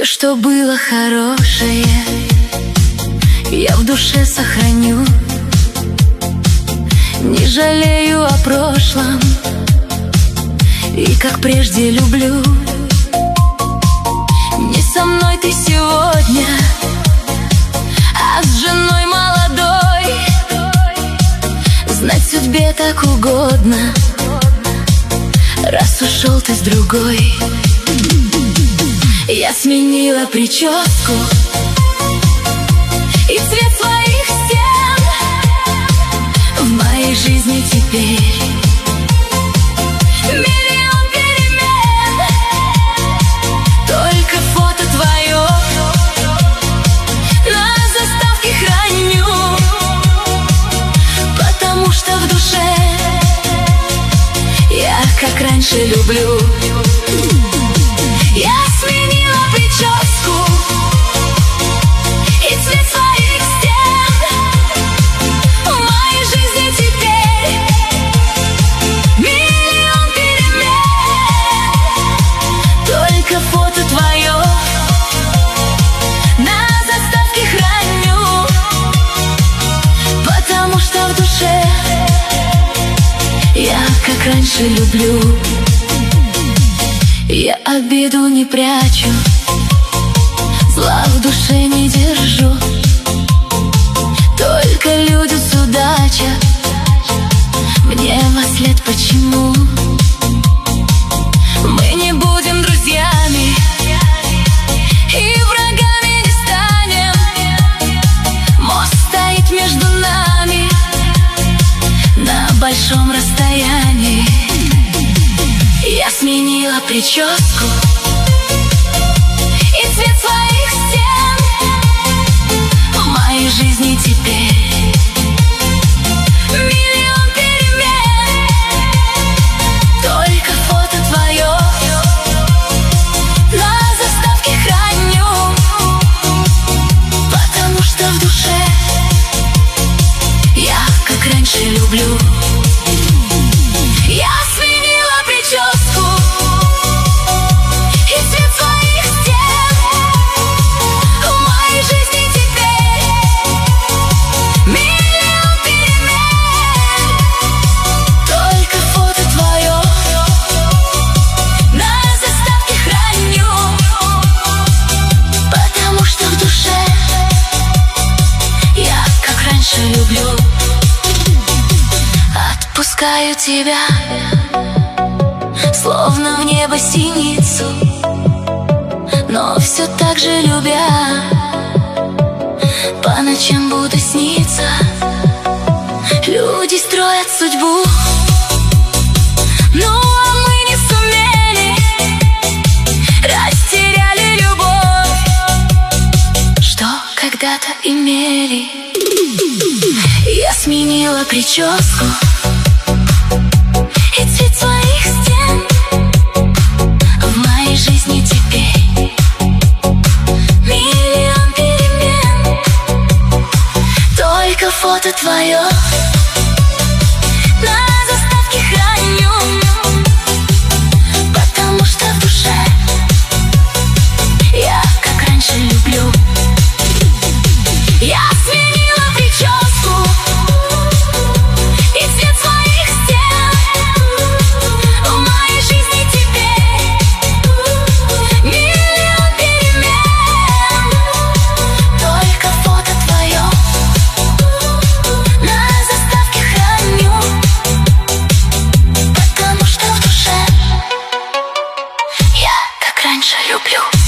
что было хорошее, я в душе сохраню. Не жалею о прошлом и как прежде люблю. Не со мной ты сегодня, а с женой молодой. Знать судьбе так угодно, раз ушел ты с другой. Я сменила прическу и цвет своих стен. В моей жизни теперь миллион перемен. Только фото твое на заставке храню, потому что в душе я как раньше люблю. Я сменила прическу и цвет своих стен. В моей жизни теперь миллион перемен. Только фото твое на заставке храню, потому что в душе я как раньше люблю. Я обиду не прячу, зла в душе не держу. Только люди судачат мне вослед почему. Мы не будем друзьями и врагами не станем. Мост стоит между нами на большом расстоянии. Я сменила прическу и цвет своих стен. В моей жизни теперь миллион перемен. Только фото твое на заставке храню, потому что в душе я как раньше люблю. Я сменила прическу и цвет своих стен. В моей жизни теперь миллион перемен. Только фото твое на заставке храню, потому что в душе я как раньше люблю. Отпускаю тебя, словно в небо синицу, но все так же любя, по ночам буду сниться. Люди строят судьбу, ну а мы не сумели, растеряли любовь, что когда-то имели. Я сменила прическу и цвет своих стен. В моей жизни теперь миллион перемен. Только фото твое на заставке храню, потому что в душе я как раньше люблю. Я сменила прическу и цвет своих стен. В моей жизни теперь миллион перемен. Только фото твое на заставке храню, потому что в душе я как раньше люблю.